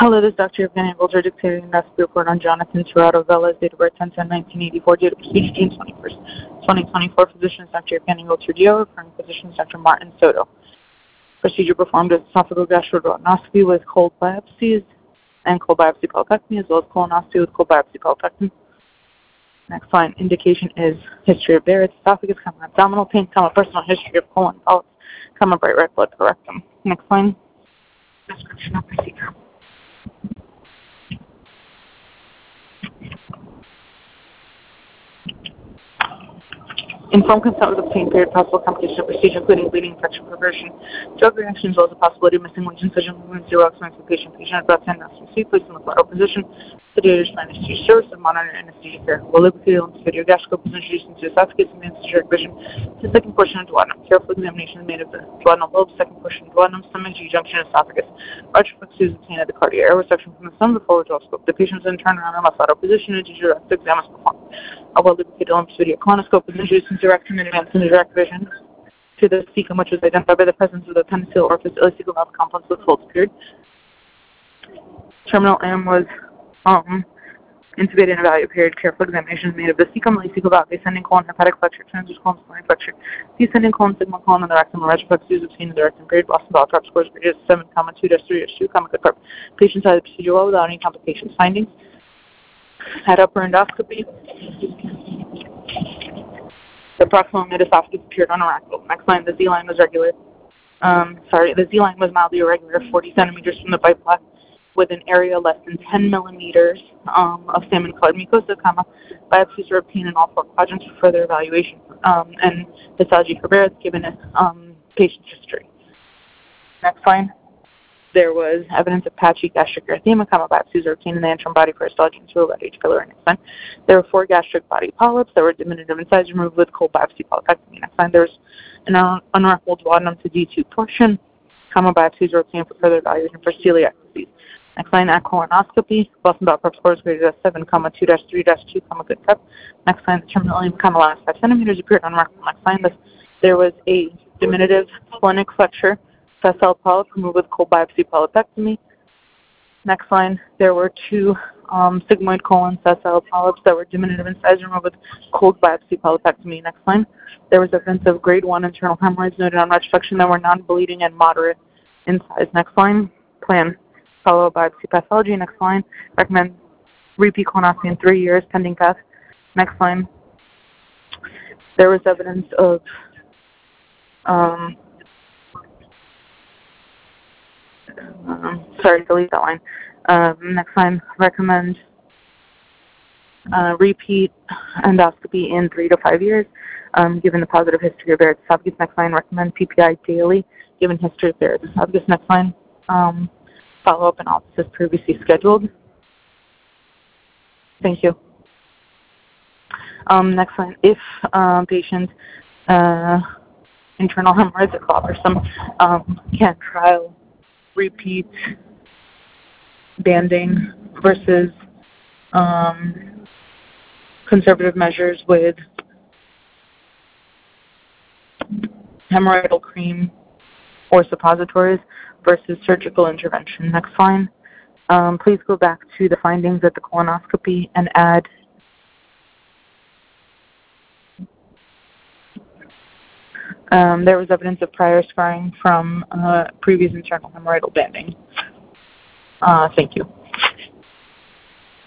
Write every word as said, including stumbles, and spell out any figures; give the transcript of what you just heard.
Hello, this is Doctor Evgeny Volter dictating the report on Jonathan Tirado Velez, date of birth ten ten nineteen eighty-four, date of procedure June twenty-first, twenty twenty-four. Physicians Doctor Evgeny Volter Dio, referring physicians Doctor Martin Soto. Procedure performed as esophageal gastroduodenoscopy with cold biopsies and cold biopsy polypectomy, as well as colonoscopy with cold biopsy polypectomy. Next line, indication is history of Barrett's esophagus, comma, abdominal pain, comma, personal history of colon polyps, comma, bright red blood rectum. Next line, description of procedure. Informed consent was obtained period possible complication of procedure, including bleeding, infection, perversion, drug reaction, as well as the possibility of missing lesion, incision, movement, zero expense of patient, patient at breath and anesthesia, placed in the lateral position, sedated for anesthesia service, and monitor anesthesia care. While lubricated video gastroscope was introduced into esophagus and anesthesia revision to the second portion of duodenum. Careful examination is made of the duodenal lobe, second portion of duodenum, stomach, G-junction, esophagus. Large fluxes obtained at the cardia air resection from the stem of the forward duodenoscope. The patient is then turned around in left lateral position and direct exam is performed. A well-lubricated lumped video colonoscope was introduced into direct and advanced into direct vision to the cecum, which was identified by the presence of the penicillin orifice ileocecal valve complex with folds period. Terminal M was um, intubated and evaluated period. Careful examination is made of the cecum, ileocecal valve, ascending colon, hepatic flexure, transverse colon, splenic flexure, descending colon, sigmoid colon, and the rectum. The retroflex is obtained in the rectum period. Boston bowel prep scores ranges seven, two, three, two, good prep. Patient side of the procedure well without any complications. Findings at upper endoscopy. The proximal mid-esophagus appeared unoractable. Next line, the Z-line was regular. Um, sorry, the Z-line was mildly irregular, forty centimeters from the bite block, with an area less than ten millimeters um, of salmon-colored mucosa, comma. Biopsies were obtained in all four quadrants for further evaluation, um, and histology for Barrett's given a um, patient's history. Next line. There was evidence of patchy gastric erythema, comma, biopsies were obtained in the antrum body for histology and cerebral H. pylori. Next line. There were four gastric body polyps that were diminutive in size, removed with cold biopsy polypectomy. Next line. There was an un- unruffled duodenum to D two portion, comma, biopsies were obtained for further evaluation for celiac disease. Next line, at colonoscopy, Boston bowel prep scores graded as seven, two, three, two, good prep. Next line, the terminal ileum, comma, last five centimeters appeared unruffled. Next line, this, there was a diminutive splenic flexure, sessile polyp removed with cold biopsy polypectomy. Next line, there were two um, sigmoid colon sessile polyps that were diminutive in size, removed with cold biopsy polypectomy. Next line, there was evidence of grade one internal hemorrhoids noted on retrospect that were non-bleeding and moderate in size. Next line, plan follow biopsy pathology. Next line, recommend repeat colonoscopy in three years, pending path. Next line, there was evidence of um, Um, sorry, delete that line. Um, next line, recommend uh, repeat endoscopy in three to five years, um, given the positive history of Barrett's esophagus. Next line, recommend P P I daily, given history of Barrett's esophagus. Next line, um, follow-up analysis previously scheduled. Thank you. Um, next line, if uh, patient uh, internal hemorrhoids are bothersome, um, can trial repeat banding versus um, conservative measures with hemorrhoidal cream or suppositories versus surgical intervention. Next line. Um, please go back to the findings at the colonoscopy and add Um, there was evidence of prior scarring from uh, previous internal hemorrhoidal banding. Uh, thank you.